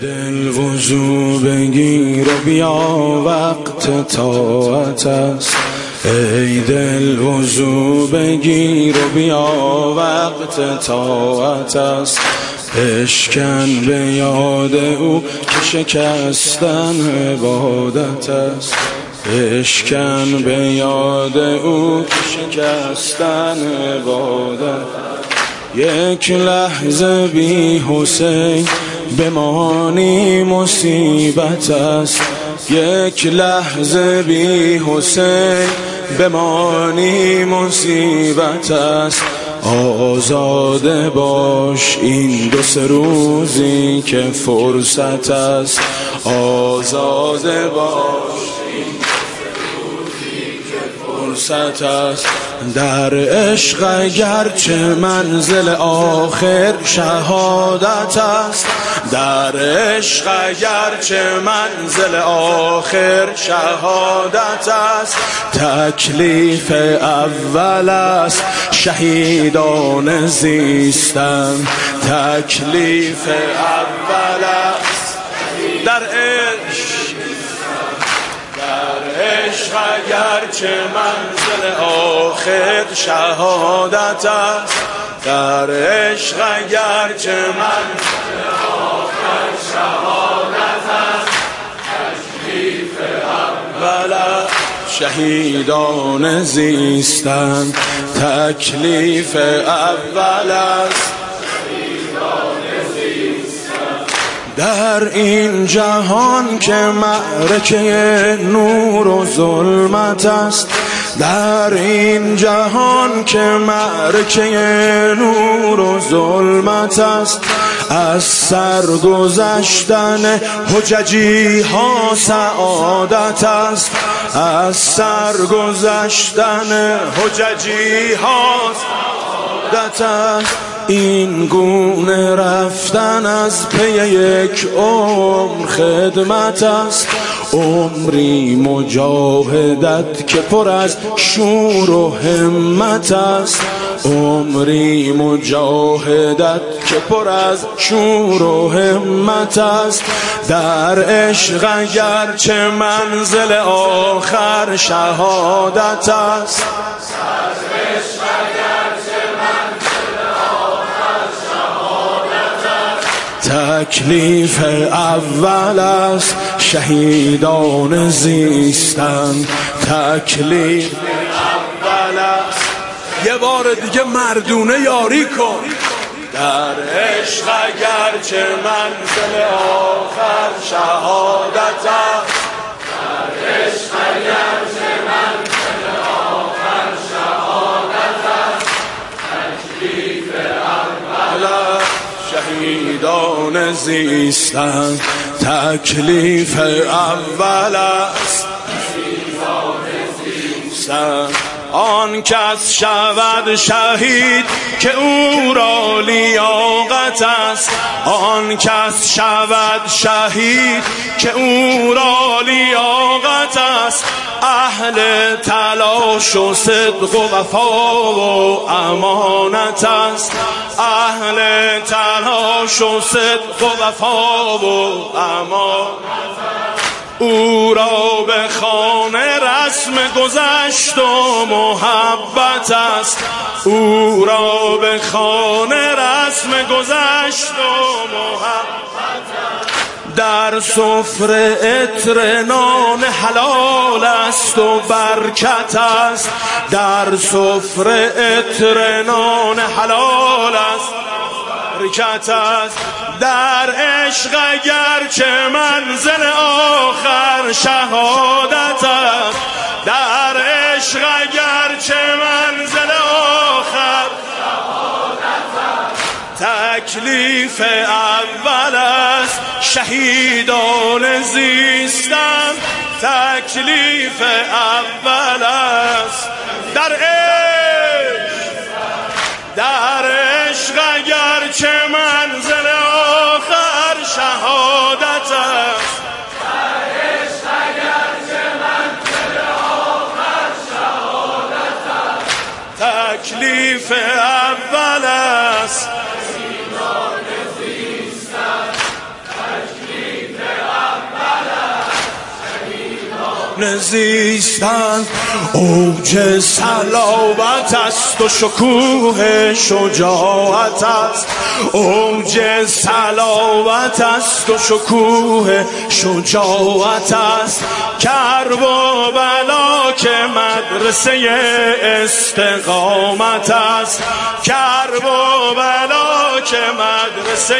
دل وضو بگیر و بیا وقت طاعت است. ای دل وضو بگیر و بیا وقت طاعت است. بشکن به یاد او که شکستن عبادت است. بشکن به یاد او که شکستن عبادت. یک لحظه بی حسین بمانی مصیبت است. یک لحظه بی حسین بمانی مصیبت است. آزاده باش این دو سه روزی که فرصت است. آزاده باش این فرصت است. در عشق اگرچه منزل آخر شهادت است. در عشق اگرچه منزل آخر شهادت است. تکلیف اول است شهیدان زیستن. تکلیف اول است در عشق اگرچه منزل آخر شهادت است. در عشق اگرچه منزل آخر شهادت است. تکلیف اول است شهیدان زیستن. تکلیف اول است در این جهان که معرکه نور و ظلمت است. در این جهان که معرکه نور و ظلمت است. از سرگذشتن حججی ها سعادت است. از سرگذشتن حججی ها سعادت است. این گونه رفتن از پی یک عمر خدمت است. عمری مجاهدت که پر از شور و همت است. عمری مجاهدت که پر از شور و همت است. در عشق اگرچه منزل آخر شهادت است. تکلیف اول است شهیدان زیستن. تکلیف اول است. یه بار دیگه مردونه یاری کن. در عشق اگرچه منزل آخر شهادت است. در عشق اگرچه منزل آخر شهادت است. تکلیف اول است شهیدان زیستن. تکلیف اول است زیستن. آن کس شود شهید که او را لیاقت است. آن کس شود شهید که او را لیاقت است. اهل تلاش و صدق و وفا و امانت است. اهل تلاش و صدق و وفا و امانت است. او را به خانه رسم گذشت و محبت است. او را به خانه رسم گذشت و محبت است. در سفره عطر نان حلال است و برکت است. در سفره عطر نان حلال است برکت است. در عشق اگرچه منزل آخر شهادت است. در عشق اگرچه منزل آخر شهادت است. تکلیف اول است شهیدان زیستن. تکلیف اول است در عشق اگرچه منزل آخر شهادت است. در عشق اگرچه منزل آخر شهادت است. تکلیف اول است شهیدان زیستن. تکلیف زیستن اوج صلابت است و شکوه شجاعت است اوج صلابت است و شکوه شجاعت است کرب و بلا که مدرسه استقامت است کرب و بلا که مدرسه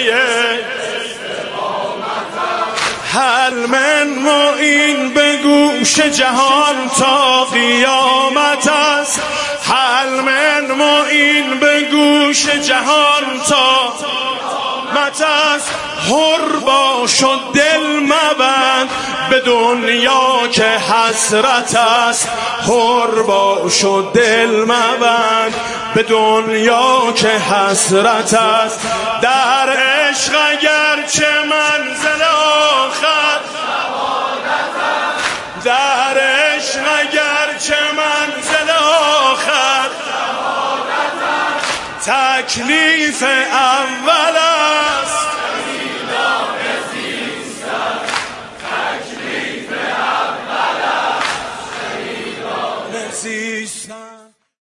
هل من معین به گوش جهان تا قیامت است هل من معین به گوش جهان تا قیامت است حر باش و دل مبند به دنیا که حسرت است حر باش و دل مبند به دنیا که حسرت است در عشق اگرچه منزل آخر در عشق اگرچه منزل آخر تکلیف اول است